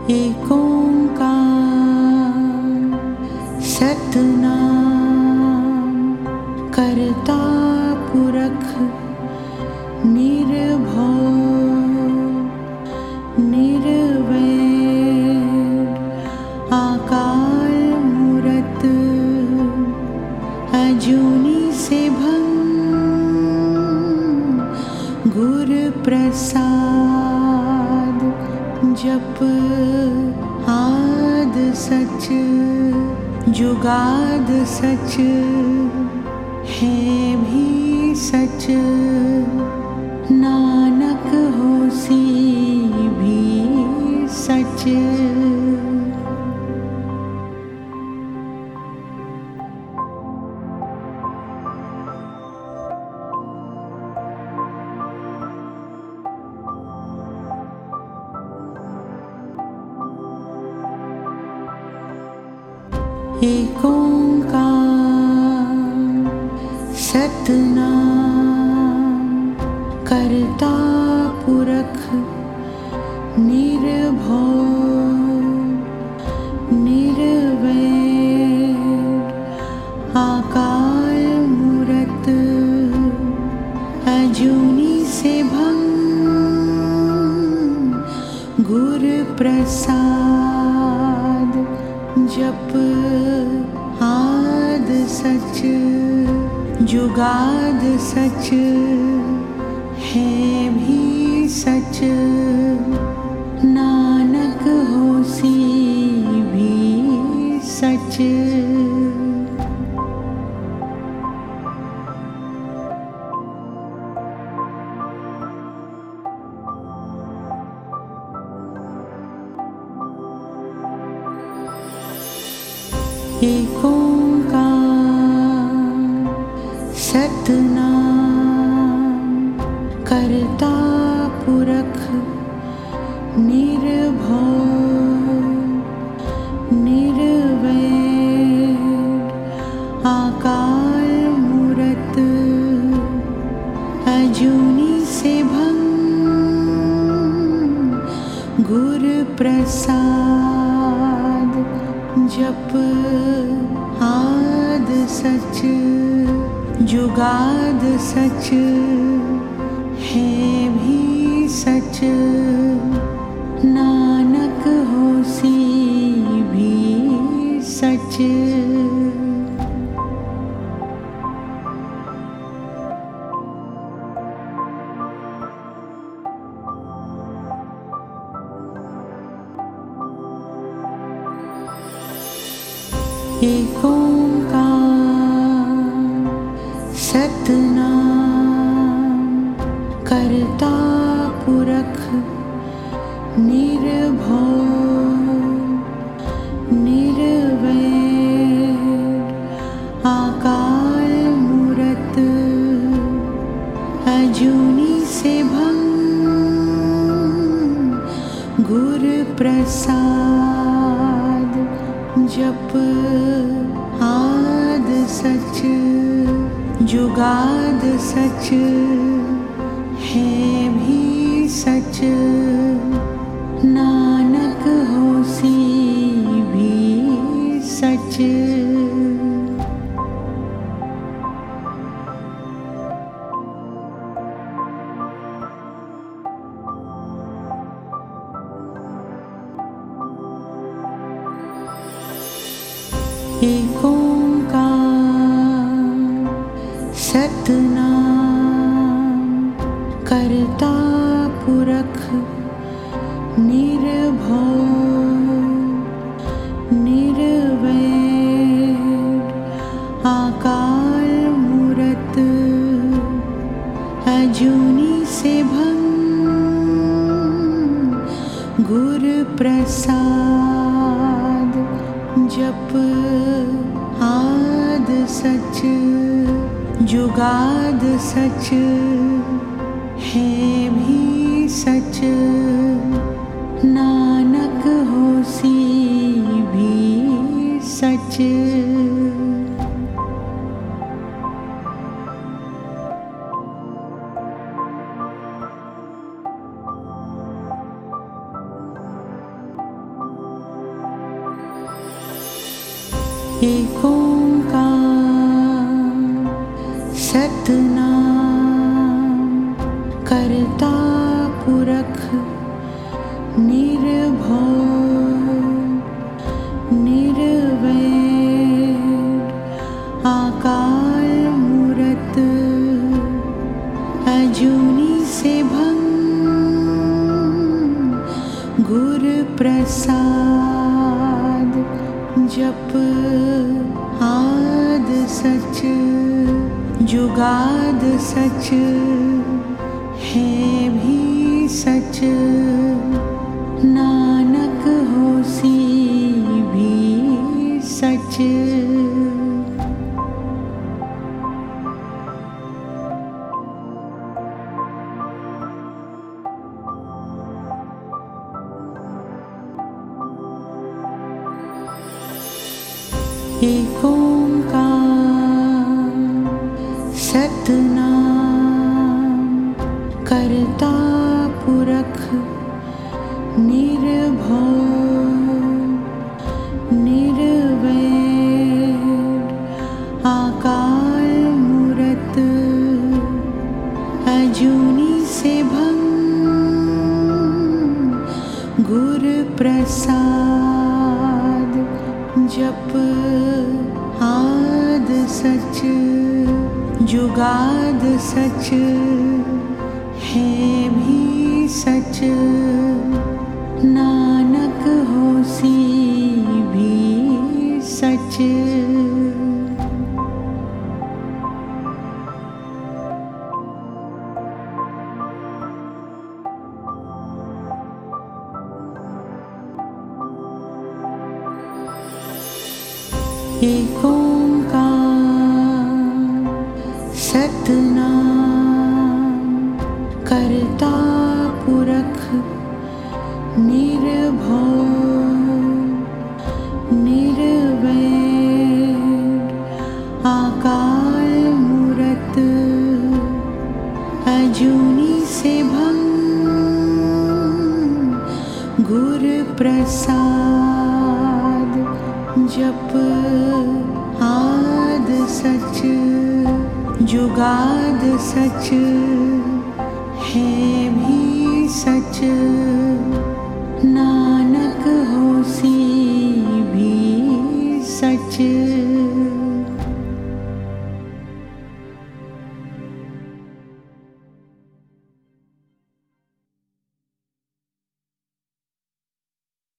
एक ओंकार सतनाम करता पुरख निर्भव निर्वैर आकार मूरत अजूनी सेभं गुर प्रसाद जप आद सच जुगाद सच है भी सच नानक होसी भी सच। एक ओंकार सतनाम करता पुरख निर्भव निर्वैर आकार मूरत अजूनी सेभं गुर प्रसाद जप आद सच जुगाद सच है भी सच नानक होसी भी सच। एक ओंकार सतनाम करता पुरख निर्भव निर्वैर आकार मूरत अजूनी सेभं गुर प्रसाद जप आद सच जुगाद सच है भी सच नानक होसी भी सच। एक ओंकार सतनाम करता पुरख निर्भव निर्वैर आकार मूरत अजूनी सेभं गुर प्रसाद जप आद सच जुगाद सच है भी सच नानक होसी भी सच। एक ओंकार सतनाम करता पुरख निर्भव निर्वैर आकार मूरत अजूनी सेभं गुर प्रसाद जप आद सच जुगाद सच है भी सच नानक होसी भी सच। एक ओंकार सतनाम करता पुरख निर्भय निर्वैर आकार मूरत अजूनी सेभं गुर प्रसाद जप आद सच जुगाद सच है भी सच नानक होसी भी सच। एक ओंकार सतनाम करता पुरख निर्भय निर्वैर आकार मूरत अजूनी सेभं गुर प्रसाद जप आद सच जुगाद सच है भी सच नानक होसी भी सच। एक ओंकार सतनाम करता पुरख निर्भय निर्वैर आकार मूरत अजूनी सेभं गुर प्रसाद जप आद सच जुगाद सच है भी सच नानक होसी भी सच।